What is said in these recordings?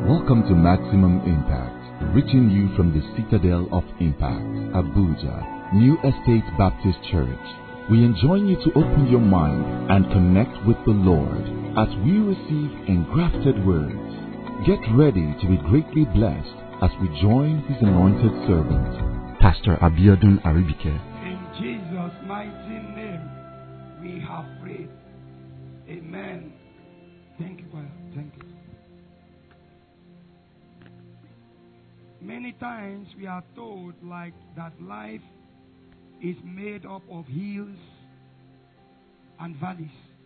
Welcome to Maximum Impact, reaching you from the Citadel of Impact, Abuja, New Estate Baptist Church. We enjoin you to open your mind and connect with the Lord as we receive engrafted words. Get ready to be greatly blessed as we join His anointed servant, Pastor Abiodun Aribike. In Jesus' mighty name, we have prayed. Amen. Thank you, Father. Thank you. Many times we are told like that life is made up of hills and valleys.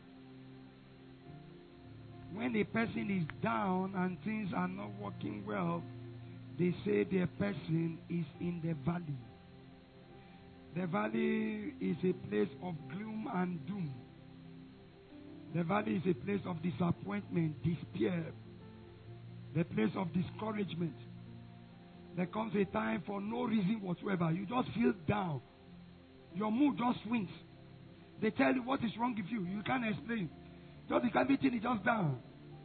When a person is down and things are not working well, they say the person is in the valley. The valley is a place of gloom and doom. The valley is a place of disappointment, despair, the place of discouragement. There comes a time for no reason whatsoever. You just feel down. Your mood just swings. They tell you what is wrong with you. You can't explain. Just because everything is just down.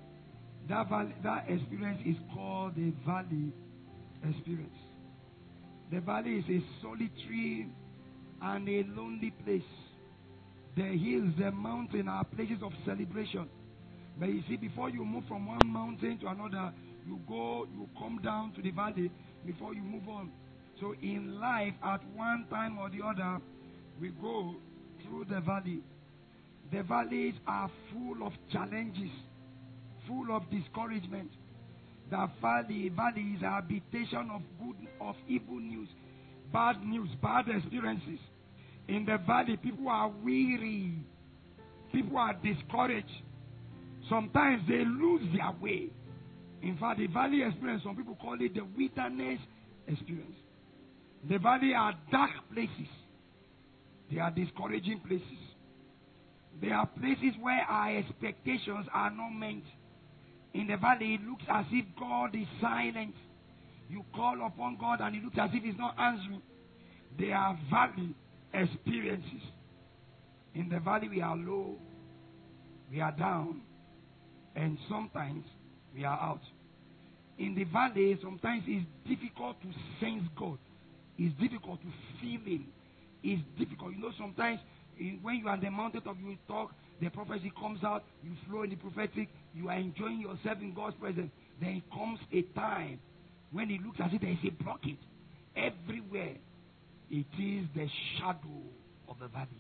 That experience is called the valley experience. The valley is a solitary and a lonely place. The hills, the mountains are places of celebration. But you see, before you move from one mountain to another, you come down to the valley before you move on. So in life, at one time or the other, we go through the valley. The valleys are full of challenges, full of discouragement. The valley is a habitation of good, of evil news, bad experiences. In the valley, people are weary. People are discouraged. Sometimes they lose their way. In fact, the valley experience, some people call it the wilderness experience. The valley are dark places. They are discouraging places. They are places where our expectations are not met. In the valley, it looks as if God is silent. You call upon God and it looks as if He's not answering. They are valley experiences. In the valley, we are low, we are down, and sometimes we are out. In the valley, sometimes it's difficult to sense God. It's difficult to feel Him. It's difficult. You know, sometimes when you are on the mountaintop, you talk, the prophecy comes out, you flow in the prophetic, you are enjoying yourself in God's presence. Then comes a time when it looks as if there is a blockage. Everywhere, it is the shadow of the valley.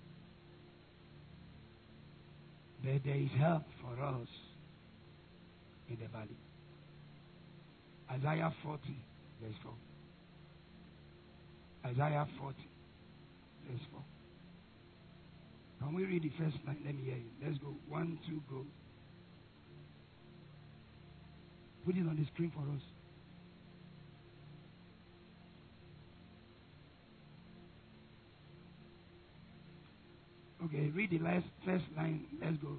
But there is help for us in the valley. Isaiah 40, verse 4. Isaiah 40, verse 4. Can we read the first line? Let me hear you. Let's go. 1, 2, go. Put it on the screen for us. Okay, read the first line. Let's go.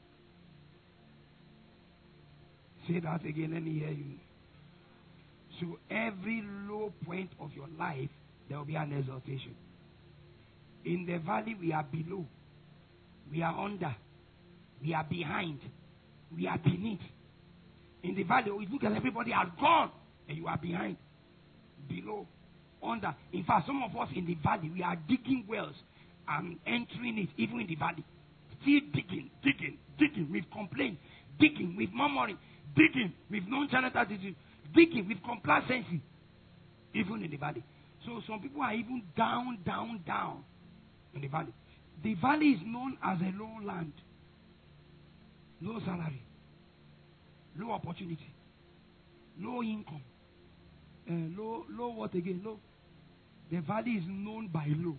Say that again. Let me hear you. So every low point of your life, there will be an exaltation. In the valley, we are below. We are under. We are behind. We are beneath. In the valley, we look at everybody has gone, and you are behind, below, under. In fact, some of us in the valley, we are digging wells and entering it, even in the valley. Still digging with complaint, digging with murmuring, digging with nonchalant attitude, digging with complacency, even in the valley. So some people are even down in the valley. The valley is known as a low land, low salary, low opportunity, low income, low what again? Low. The valley is known by low.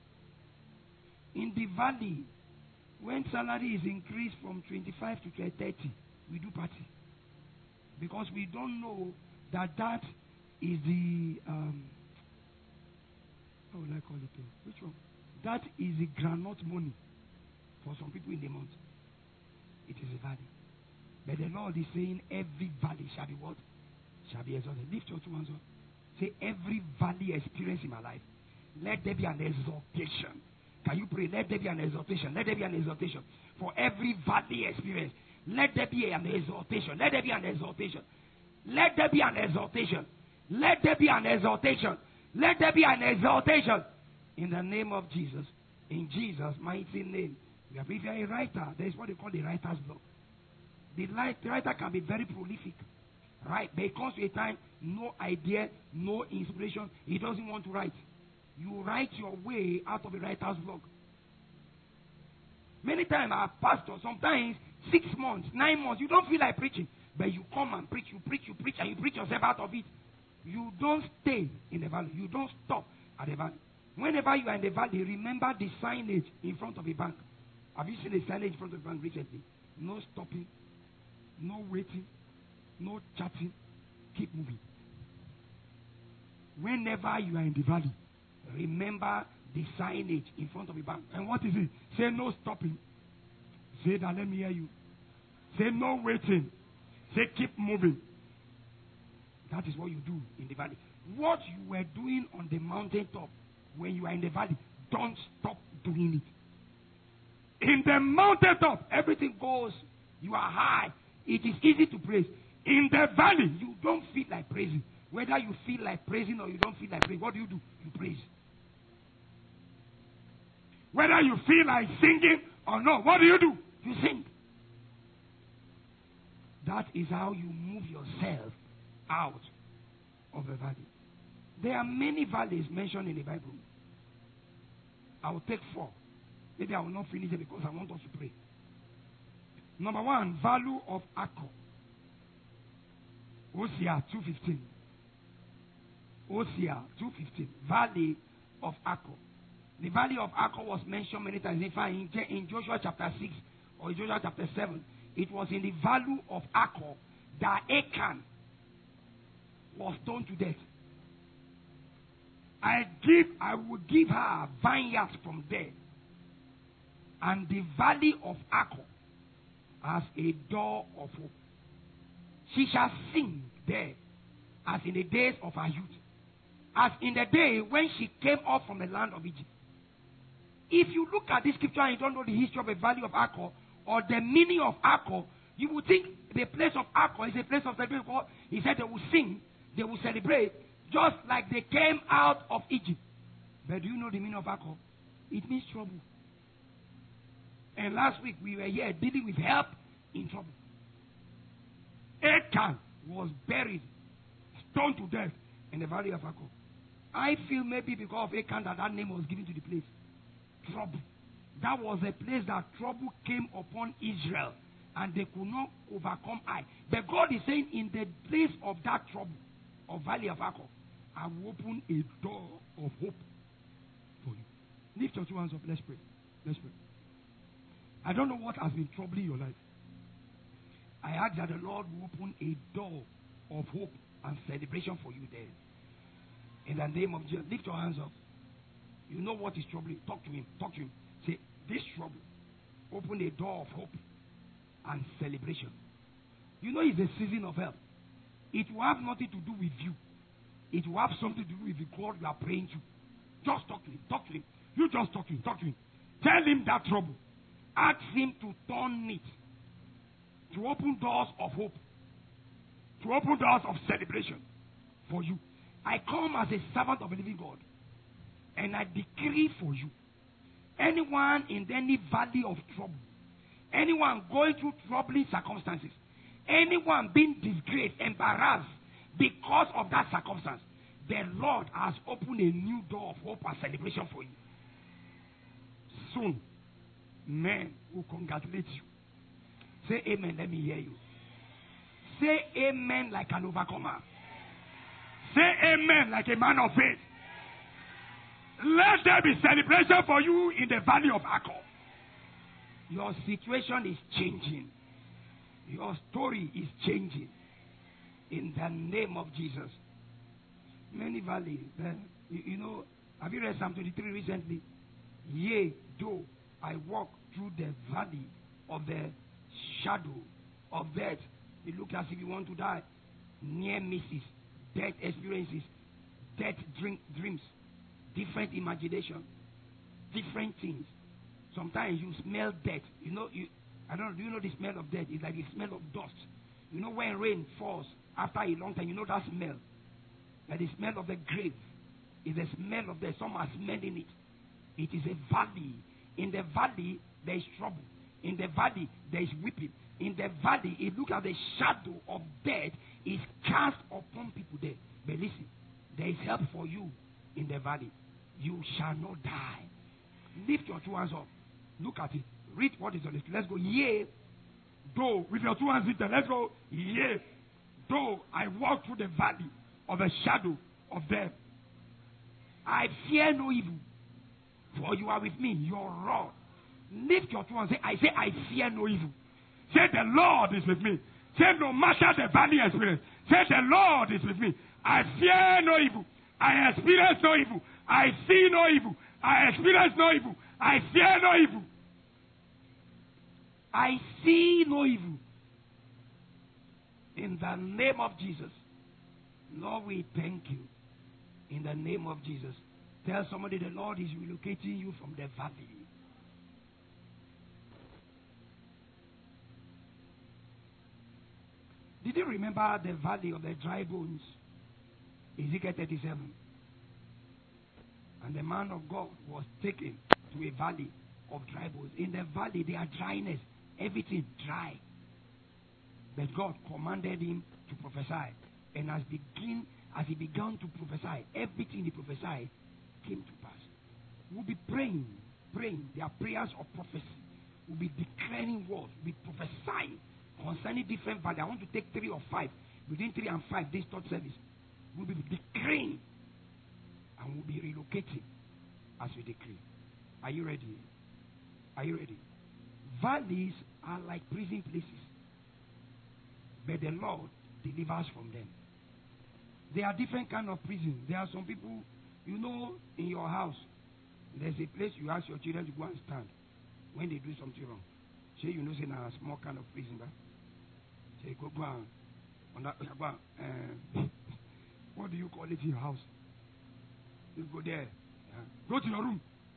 In the valley, when salary is increased from 25 to 30, we do party. Because we don't know that is the, how will I call it? Which one? That is the granite money for some people in the month. It is a valley. But the Lord is saying every valley shall be what? Shall be exalted. Lift your 2 hands up. Say every valley experience in my life, let there be an exaltation. Can you pray? Let there be an exaltation. Let there be an exaltation. For every valley experience, let there be an exaltation. Let there be an exaltation. Let there be an exaltation. Let there be an exaltation. Let there be an exaltation. In the name of Jesus. In Jesus' mighty name. If you are a writer, there is what they call the writer's block. The writer can be very prolific. Right? But it comes to a time, no idea, no inspiration. He doesn't want to write. You write your way out of a writer's block. Many times our pastor, sometimes 6 months, 9 months, you don't feel like preaching. But you come and preach, and you preach yourself out of it. You don't stay in the valley. You don't stop at the valley. Whenever you are in the valley, remember the signage in front of a bank. Have you seen the signage in front of a bank recently? No stopping, no waiting, no chatting. Keep moving. Whenever you are in the valley, remember the signage in front of a bank. And what is it? Say no stopping. Say that, let me hear you. Say no waiting. Say keep moving. That is what you do in the valley. What you were doing on the mountaintop when you are in the valley, don't stop doing it. In the mountaintop, everything goes. You are high. It is easy to praise. In the valley, you don't feel like praising. Whether you feel like praising or you don't feel like praising, what do? You praise. Whether you feel like singing or not, what do? You sing. That is how you move yourself out of the valley. There are many valleys mentioned in the Bible. I will take 4. Maybe I will not finish it because I want us to pray. Number 1, value of Achor. Hosea 2:15. Hosea 2:15. Valley of Achor. The valley of Achor was mentioned many times. In fact, in Joshua chapter 6 or Joshua chapter 7, it was in the valley of Achor that Achan was stoned to death. I will give her vineyards from there. And the valley of Achor as a door of hope. She shall sing there as in the days of her youth, as in the day when she came up from the land of Egypt. If you look at this scripture and you don't know the history of the valley of Achor or the meaning of Achor, you would think the place of Achor is a place of celebration. He said they will sing, they will celebrate, just like they came out of Egypt. But do you know the meaning of Achor? It means trouble. And last week we were here dealing with help in trouble. Achan was buried, stoned to death in the valley of Achor. I feel maybe because of Achan that name was given to the place. Trouble. That was a place that trouble came upon Israel and they could not overcome I. But God is saying in the place of that trouble, of valley of Achor, I will open a door of hope for you. Lift your 2 hands up. Let's pray. Let's pray. I don't know what has been troubling your life. I ask that the Lord will open a door of hope and celebration for you there. In the name of Jesus, lift your hands up. You know what is troubling. Talk to him. Talk to him. Say, this trouble, open a door of hope and celebration. You know it's a season of help. It will have nothing to do with you. It will have something to do with the God you are praying to. Just talk to him. Talk to him. You just talk to him. Talk to him. Tell him that trouble. Ask him to turn it. To open doors of hope. To open doors of celebration for you. I come as a servant of the living God. And I decree for you. Anyone in any valley of trouble. Anyone going through troubling circumstances. Anyone being disgraced, embarrassed because of that circumstance. The Lord has opened a new door of hope and celebration for you. Soon, men will congratulate you. Say amen, let me hear you. Say amen like an overcomer. Say amen like a man of faith. Let there be celebration for you in the valley of Achor. Your situation is changing. Your story is changing. In the name of Jesus. Many valleys. You know, have you read Psalm 23 recently? Yea, though I walk through the valley of the shadow of death. It looks as if you want to die. Near misses, death experiences, death dreams, different imagination, different things. Sometimes you smell death. You know, do you know the smell of death? It's like the smell of dust. You know when rain falls after a long time, you know that smell. That the smell of the grave is the smell of the some are smelling it. It is a valley. In the valley, there is trouble. In the valley, there is weeping. In the valley, it looks like the shadow of death is cast upon people there. But listen, there is help for you in the valley. You shall not die. Lift your two hands up. Look at it. Read what is on it. Let's go. Yea, though, with your two hands lifted, let's go. Yea, though I walk through the valley of the shadow of death, I fear no evil, for you are with me. Your rod. Lift your two hands. I say, I fear no evil. Say, the Lord is with me. Say, no matter the valley experience. Say, the Lord is with me. I fear no evil. I experience no evil. I see no evil. I experience no evil. I fear no evil. I see no evil. In the name of Jesus. Lord, we thank you. In the name of Jesus. Tell somebody the Lord is relocating you from the valley. Did you remember the valley of the dry bones? Ezekiel 37. And the man of God was taken to a valley of dry bones. In the valley, there are dryness. Everything dry. But God commanded him to prophesy. And as he began to prophesy, everything he prophesied came to pass. We'll be praying. There are prayers of prophecy. We'll be declaring words. We'll be prophesying concerning different values. I want to take 3 or 5. Between 3 and 5, this third service. We'll be declaring. And we'll be relocating as we decree. Are you ready? Are you ready? Valleys are like prison places. But the Lord delivers from them. There are different kind of prisons. There are some people, you know, in your house, there's a place you ask your children to go and stand when they do something wrong. Say, you know, say, now a small kind of prison. Say, go and, what do you call it in your house? You go there. Yeah. Go to your room.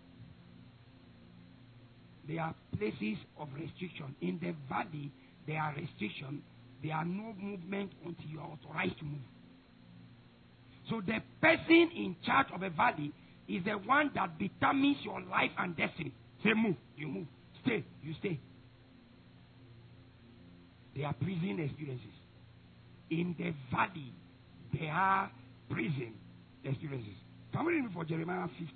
There are places of restriction. In the valley, there are restrictions. There are no movement until you are authorized to move. So the person in charge of a valley is the one that determines your life and destiny. Say move, you move. Stay, you stay. There are prison experiences. In the valley, there are prison experiences. Can we read for Jeremiah 50?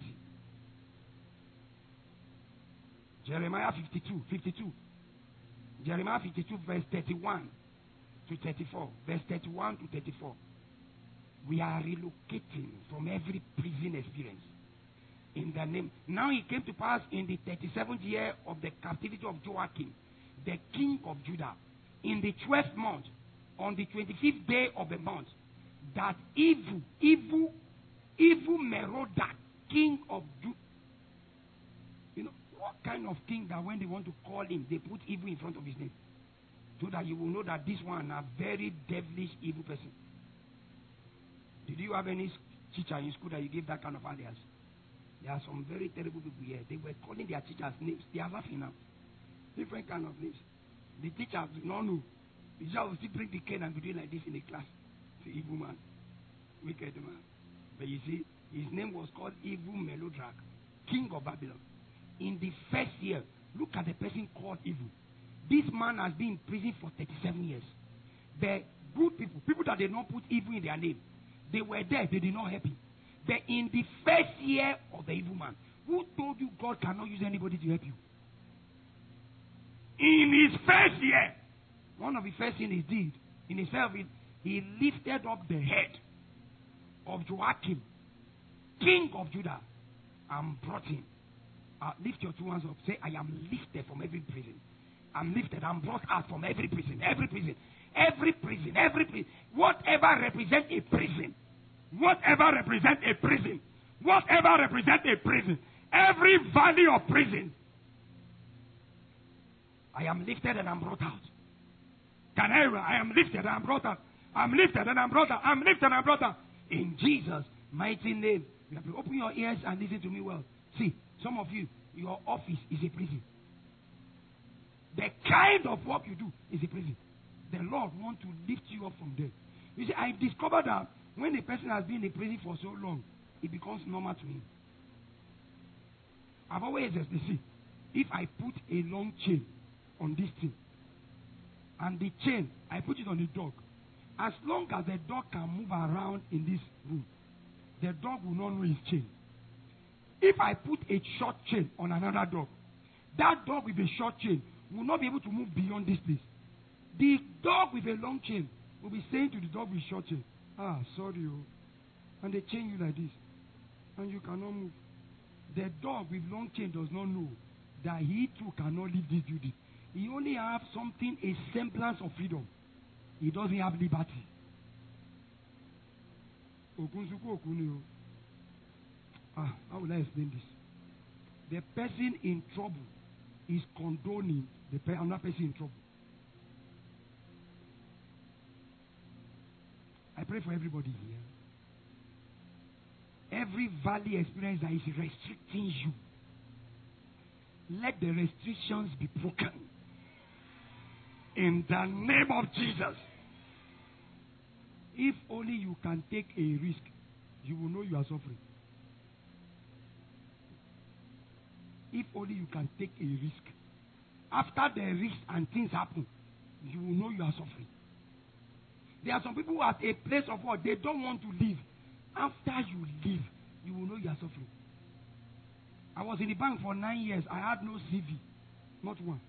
Jeremiah 52. Jeremiah 52, verse 31 to 34. Verse 31 to 34. We are relocating from every prison experience. In the name. Now it came to pass in the 37th year of the captivity of Joachim, the king of Judah, in the 12th month, on the 25th day of the month, that evil Merodach, king of Judah. You know, what kind of king that when they want to call him, they put evil in front of his name? So that you will know that this one is a very devilish, evil person. Did you have any teacher in school that you gave that kind of alias? There are some very terrible people here. They were calling their teachers names. They are laughing now. Different kind of names. The teacher did not know. The teacher will still bring the cane and be doing like this in the class. The evil man. Wicked man. But you see, his name was called Evil Merodach, king of Babylon. In the first year, look at the person called evil. This man has been in prison for 37 years. The good people that did not put evil in their name, they were there, they did not help him. But in the first year of the evil man, who told you God cannot use anybody to help you? In his first year, one of the first things he did in himself, he lifted up the head of Joachim, king of Judah, and brought him. Lift your two hands up. Say, I am lifted from every prison. I'm lifted. I'm brought out from every prison. Every prison. Every prison. Every prison. Whatever represents a prison. Whatever represents a prison. Whatever represents a prison. Every valley of prison. I am lifted and I'm brought out. I am lifted and I'm brought out. I'm lifted and I'm brought out. I'm lifted and I'm brought out. In Jesus' mighty name. You have to open your ears and listen to me well. See, some of you, your office is a prison. The kind of work you do is a prison. The Lord wants to lift you up from there. You see, I discovered that when a person has been in prison for so long, it becomes normal to him. I've always said, see, if I put a long chain on this thing, and the chain, I put it on the dog, as long as the dog can move around in this room, the dog will not know his chain. If I put a short chain on another dog, that dog with a short chain will not be able to move beyond this place. The dog with a long chain will be saying to the dog with short chain, sorry, oh. And they chain you like this, and you cannot move. The dog with long chain does not know that he too cannot leave this building. He only has something, a semblance of freedom. He doesn't have liberty. How will I explain this? The person in trouble is condoning another person in trouble. I pray for everybody here. Every valley experience that is restricting you, let the restrictions be broken. In the name of Jesus. If only you can take a risk, you will know you are suffering. If only you can take a risk. After the risk and things happen, you will know you are suffering. There are some people who are at a place of work, they don't want to leave. After you leave, you will know you are suffering. I was in the bank for 9 years. I had no CV. Not one.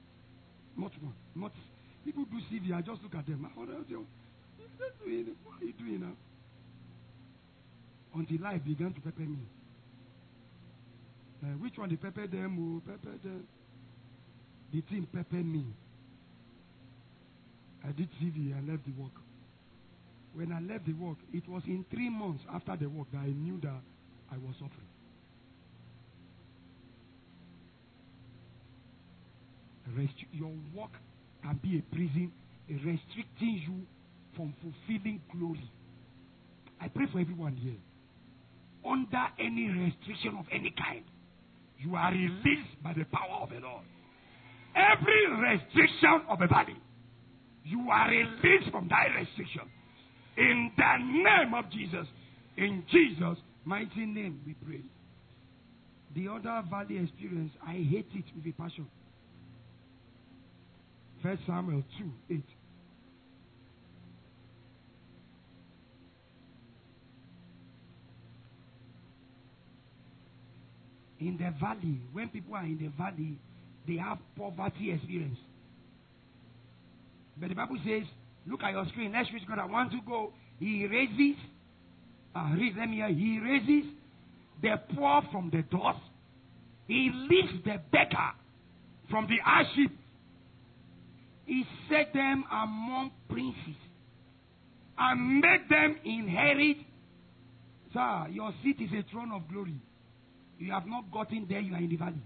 People do CV. I just look at them. What are you doing now? Until life began to pepper me. Which one they pepper them? Pepper them. The team peppered me. I did CV and left the work. When I left the work, it was in 3 months after the work that I knew that I was suffering. Your work can be a prison, restricting you from fulfilling glory. I pray for everyone here. Under any restriction of any kind, you are released by the power of the Lord. Every restriction of the body, you are released from that restriction. In the name of Jesus. In Jesus' mighty name we pray. The other valley experience, I hate it with a passion. 1 Samuel 2:8. In the valley, when people are in the valley, they have poverty experience. But the Bible says, look at your screen. Let's read God. I want to go. He raises, let me hear. He raises the poor from the dust. He lifts the beggar from the ash heap. He set them among princes and made them inherit. Sir, your seat is a throne of glory. You have not gotten there, you are in the valley.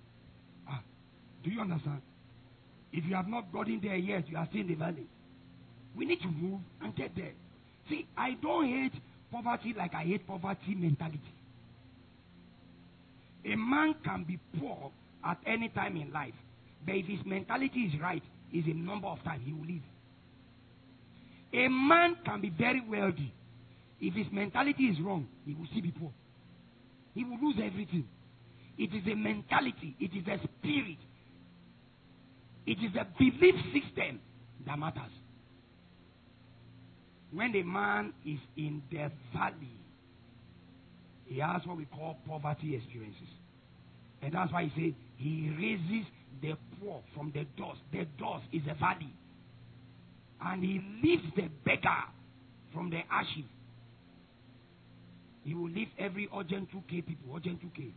Do you understand? If you have not gotten there yet, you are still in the valley. We need to move and get there. See, I don't hate poverty like I hate poverty mentality. A man can be poor at any time in life, but if his mentality is right, is a number of times he will live. A man can be very wealthy. If his mentality is wrong, he will still be poor. He will lose everything. It is a mentality. It is a spirit. It is a belief system that matters. When a man is in the valley, he has what we call poverty experiences. And that's why he said he raises the poor from the dust. The dust is a valley. And he lifts the beggar from the ashes. He will lift every urgent 2K people. Urgent 2K.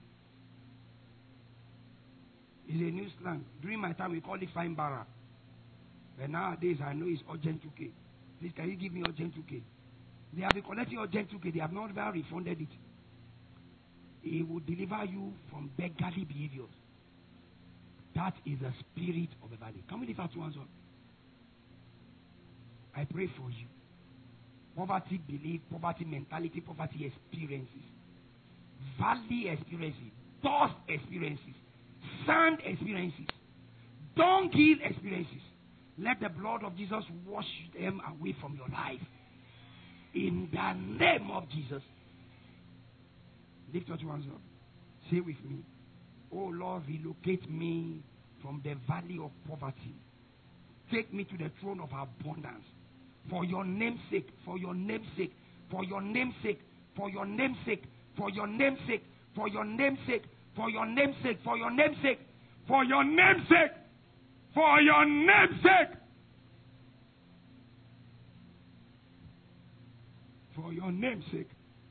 It's a new slang. During my time, we call it fine barra. But nowadays, I know it's urgent 2K. Please, can you give me urgent 2K? They have been collecting urgent 2K. They have not even refunded it. He will deliver you from beggarly behaviors. That is the spirit of the valley. Can we lift our 2 hands up? I pray for you. Poverty belief, poverty mentality, poverty experiences, valley experiences, dust experiences, sand experiences, dunghill experiences. Let the blood of Jesus wash them away from your life. In the name of Jesus. Lift your two hands up. Say with me, oh Lord, relocate me from the valley of poverty. Take me to the throne of abundance. For your name's sake, for your name's sake, for your name's sake, for your name's sake, for your name's sake, for your name's sake, for your name's sake, for your name's sake, for your name's sake, for your name's sake, for your name's sake.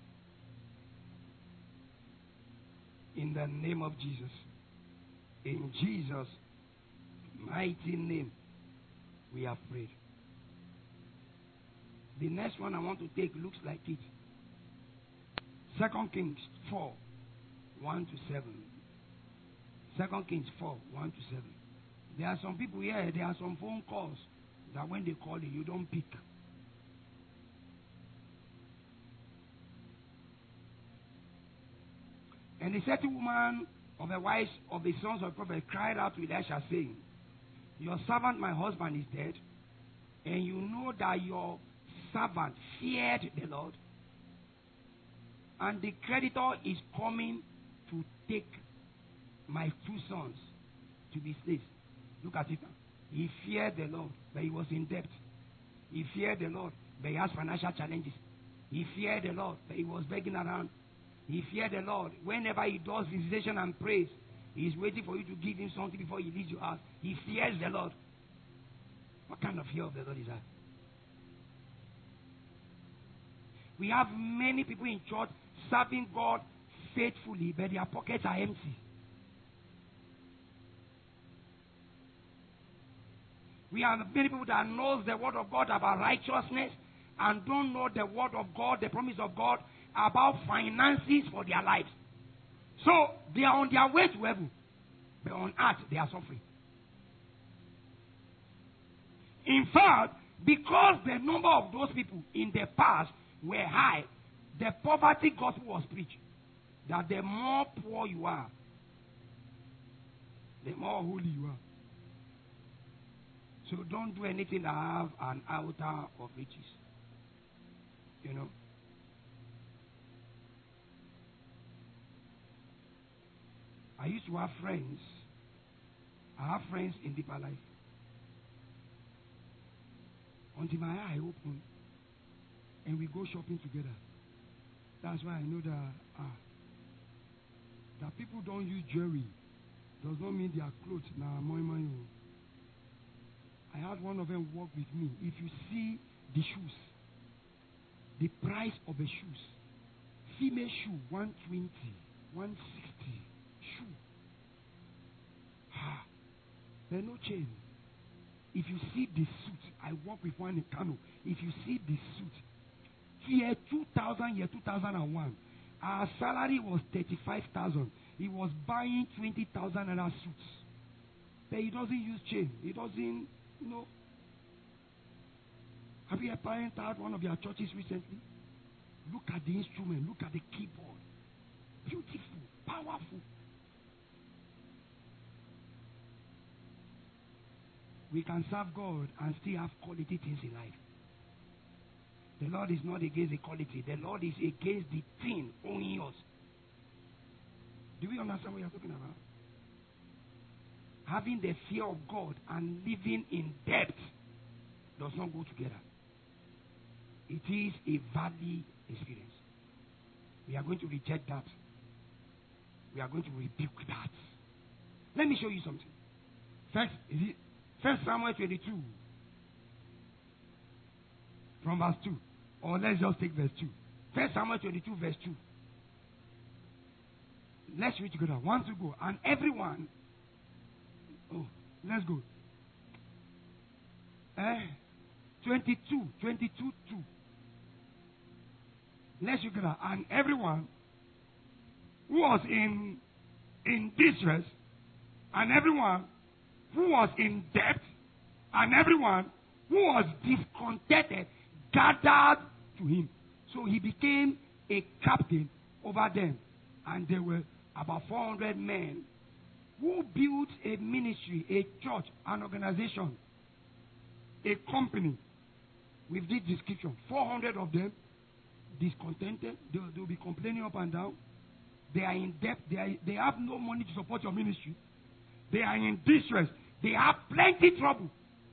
In the name of Jesus. In Jesus' mighty name, we have prayed. The next one I want to take looks like it. 2 Kings 4, 1 to 7. 2 Kings 4, 1 to 7. There are some people here, there are some phone calls that when they call you don't pick. And the certain woman of the wives of the sons of the prophet cried out to Elisha, saying, your servant, my husband, is dead, and you know that your servant feared the Lord, and the creditor is coming to take my two sons to be slaves. Look at it. He feared the Lord, but he was in debt. He feared the Lord, but he has financial challenges. He feared the Lord, but he was begging around. He feared the Lord. Whenever he does visitation and praise, he is waiting for you to give him something before he leaves your house. He fears the Lord. What kind of fear of the Lord is that? We have many people in church serving God faithfully, but their pockets are empty. We have many people that knows the word of God about righteousness and don't know the word of God, the promise of God about finances for their lives. So they are on their way to heaven, but on earth they are suffering. In fact, because the number of those people in the past were high, the poverty gospel was preached. That the more poor you are, the more holy you are. So don't do anything that have an altar of riches. You know. I used to have friends. I have friends in deeper life. Until my eye opened and we go shopping together. That's why I know that people don't use jewelry. Does not mean their clothes now more money. I had one of them work with me. If you see the shoes, the price of the shoes, female shoe 120, 160 shoe. There's no chain. If you see the suit, I work with one in Kano. If you see the suit, year 2000, year 2001, our salary was 35,000. He was buying 20,000 other suits. But he doesn't use chain. He doesn't, Have you apparently had one of your churches recently? Look at the instrument. Look at the keyboard. Beautiful. Powerful. We can serve God and still have quality things in life. The Lord is not against the quality. The Lord is against the thing owing us. Do we understand what you're talking about? Having the fear of God and living in debt does not go together. It is a valley experience. We are going to reject that. We are going to rebuke that. Let me show you something. First Samuel 22 from verse 2. Or let's just take verse 2. First Samuel 22 verse 2. Let's read together. 1 to go. And everyone. Oh, let's go. 22 2. Let's read together. And everyone who was in distress, and everyone who was in debt, and everyone who was discontented gathered to him. So he became a captain over them. And there were about 400 men who built a ministry, a church, an organization a company with this description, 400 of them, discontented, they'll be complaining up and down. They are in debt. They have no money to support your ministry. They are in distress. They have plenty trouble.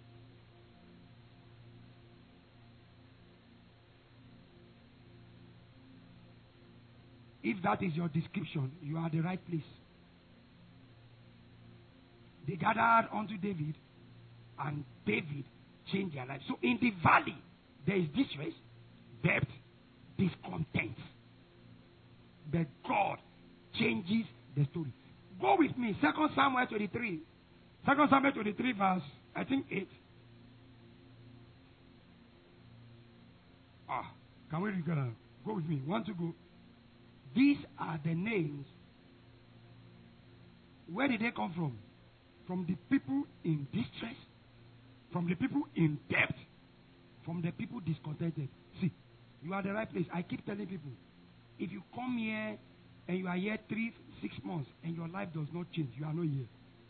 If that is your description, you are at the right place. They gathered unto David, and David changed their life. So in the valley, there is distress, debt, discontent. But God changes the story. Go with me, 2 Samuel 23. 2 Samuel 23 verse, I think 8. Can we read that? Go with me. 1 to go. These are the names. Where did they come from? From the people in distress, from the people in debt, from the people discontented. See, you are the right place. I keep telling people, if you come here and you are here 3-6 months and your life does not change, you are not here.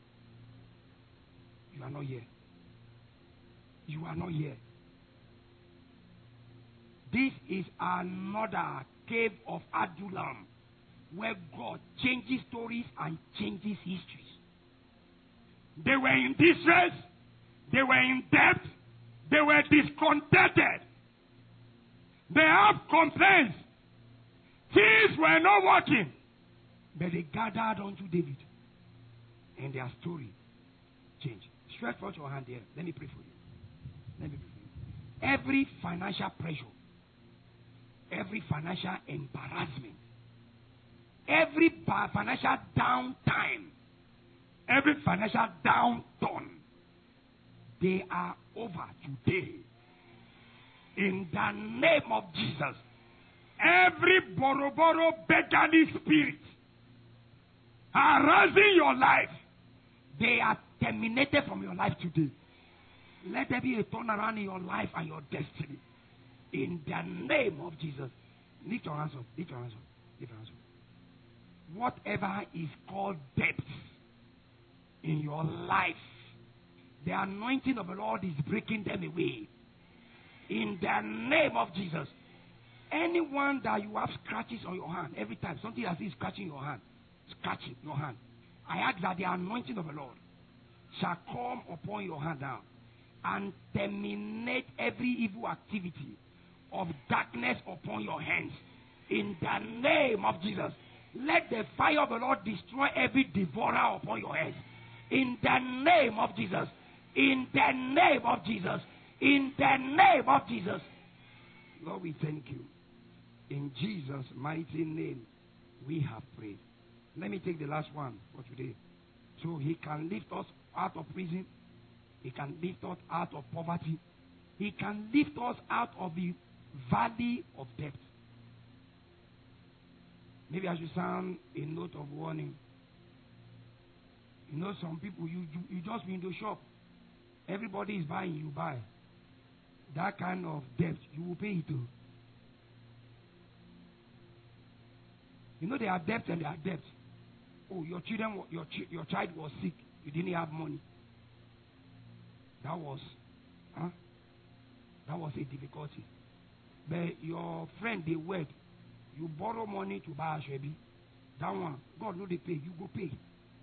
You are not here. You are not here. This is another cave of Adullam, where God changes stories and changes histories. They were in distress, they were in debt, they were discontented, they have complaints, things were not working, but they gathered unto David, and their story changed. Stretch out your hand here. Let me pray for you. Let me pray for you. Every financial pressure, every financial embarrassment, every financial downtime, every financial downturn, they are over today. In the name of Jesus, every borrow beggarly spirit harassing your life, they are terminated from your life today. Let there be a turnaround in your life and your destiny. In the name of Jesus. Lift your hands up. Lift your hands up. Lift your hands up. Whatever is called debt in your life, the anointing of the Lord is breaking them away. In the name of Jesus. Anyone that you have scratches on your hand, every time something that is scratching your hand, I ask that the anointing of the Lord shall come upon your hand now and terminate every evil activity of darkness upon your hands. In the name of Jesus. Let the fire of the Lord destroy every devourer upon your head. In the name of Jesus. In the name of Jesus. In the name of Jesus. Lord, we thank you. In Jesus' mighty name, we have prayed. Let me take the last one for today. So he can lift us out of prison. He can lift us out of poverty. He can lift us out of the valley of debt. Maybe I should sound a note of warning. You know, some people, you just window shop. Everybody is buying, you buy. That kind of debt, you will pay it too. You know, there are debts and there are debts. Oh, your child was sick. You didn't have money. That was a difficulty. But your friend, they work. You borrow money to buy a shebi. That one, God know they pay. You go pay.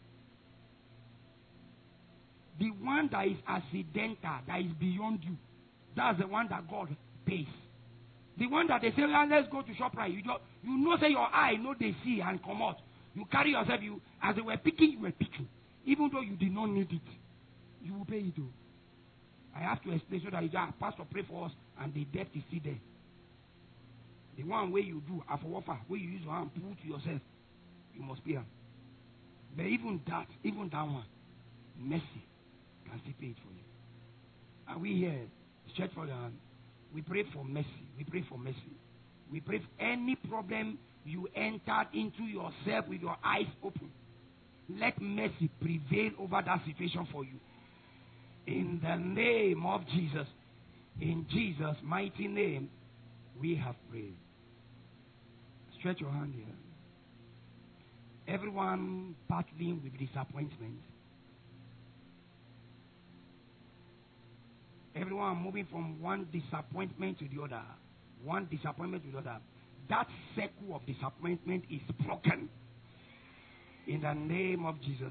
The one that is accidental, that is beyond you, that's the one that God pays. The one that they say, well, let's go to ShopRite. You know, say your eye, know they see and come out. You carry yourself, as they were picking, you were picking. Even though you did not need it, you will pay it too. I have to explain so that you say, Pastor, pray for us, and the debt is still there. The one way you do, after where you use your hand, pull to yourself, you must pay. But even that one, mercy can still pay it for you. Are we here? Stretch for your hand. We pray for mercy. We pray for mercy. We pray for any problem you entered into yourself with your eyes open. Let mercy prevail over that situation for you. In the name of Jesus. In Jesus' mighty name, we have prayed. Stretch your hand here. Everyone battling with disappointment. Everyone moving from one disappointment to the other. One disappointment to the other. That circle of disappointment is broken. In the name of Jesus.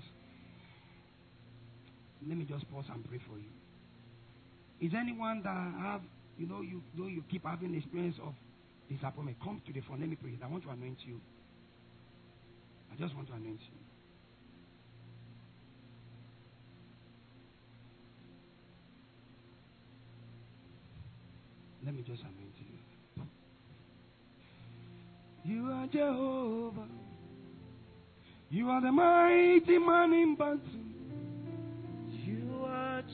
Let me just pause and pray for you. Is anyone that have, you keep having experience of disappointment? Come to the front. Let me pray. I want to anoint you. I just want to anoint you. Let me just anoint you. You are Jehovah. You are the mighty man in battle. You are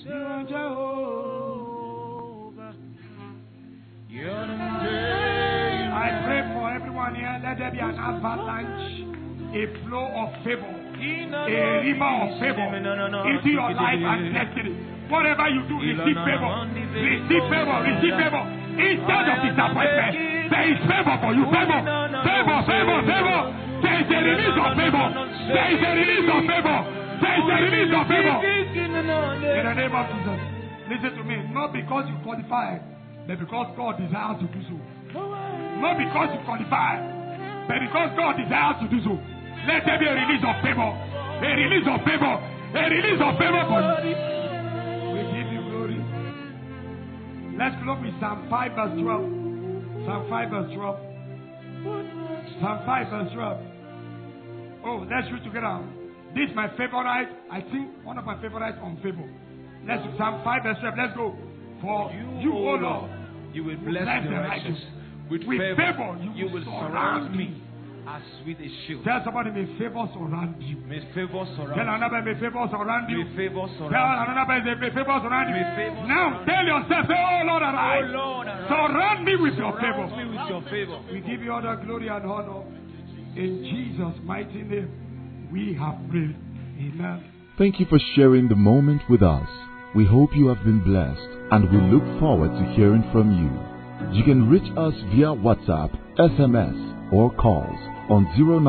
Jehovah. You are I pray for everyone here. Let there be an avalanche, a flow of favor, a river of favor into your life and destiny. Whatever you do, receive favor. Receive favor. Receive favor. Instead of disappointment, there is favor for you. Favor. Favor. Favor. Favor. There is a release of favor. There is a release of favor. There is a release of favor. In the name of Jesus. Listen to me. Not because you qualify, but because God desires to do so. Not because you qualify, but because God desires to do so. Let there be a release of favor. A release of favor. A release of favor for you. We give you glory. Let's look with Psalm 5 verse 12. Psalm 5 verse 12. Psalm 5 verse 12. Oh, let's read together. This is my favorite. I think one of my favorites on favor. Let's do Psalm 5 verse 12. Let's go. For you, O Lord, you will bless the righteous. With favor, you will surround me as with a shield. Tell somebody, may favor surround you. May favor surround you. Tell another, may favor surround you. May favor surround you. Tell another, may favor surround you. Now tell yourself, oh Lord, arise. Oh Lord, arise. Surround me with your favor. Surround me with your favor. We give you all the glory and honor. In Jesus' mighty name, we have prayed. Amen. Thank you for sharing the moment with us. We hope you have been blessed, and we look forward to hearing from you. You can reach us via WhatsApp, SMS, or calls on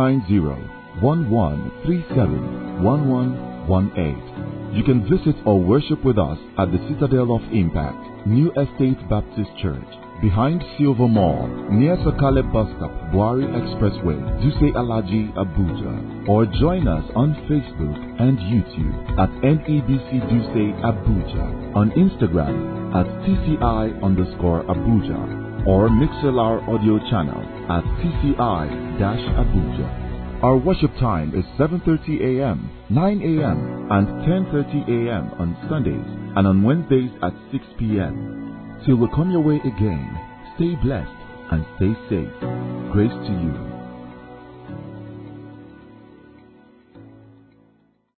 090-1137-1118. You can visit or worship with us at the Citadel of Impact, New Estate Baptist Church, behind Silver Mall, near Sakale Bus Stop, Buari Expressway, Duse Alaji, Abuja. Or join us on Facebook and YouTube at NEBC Duse Abuja, on Instagram at TCI_Abuja, or Mixlr audio channel at TCI-Abuja. Our worship time is 7:30 a.m., 9 a.m., and 10:30 a.m. on Sundays, and on Wednesdays at 6 p.m. Till we come your way again, stay blessed and stay safe. Grace to you.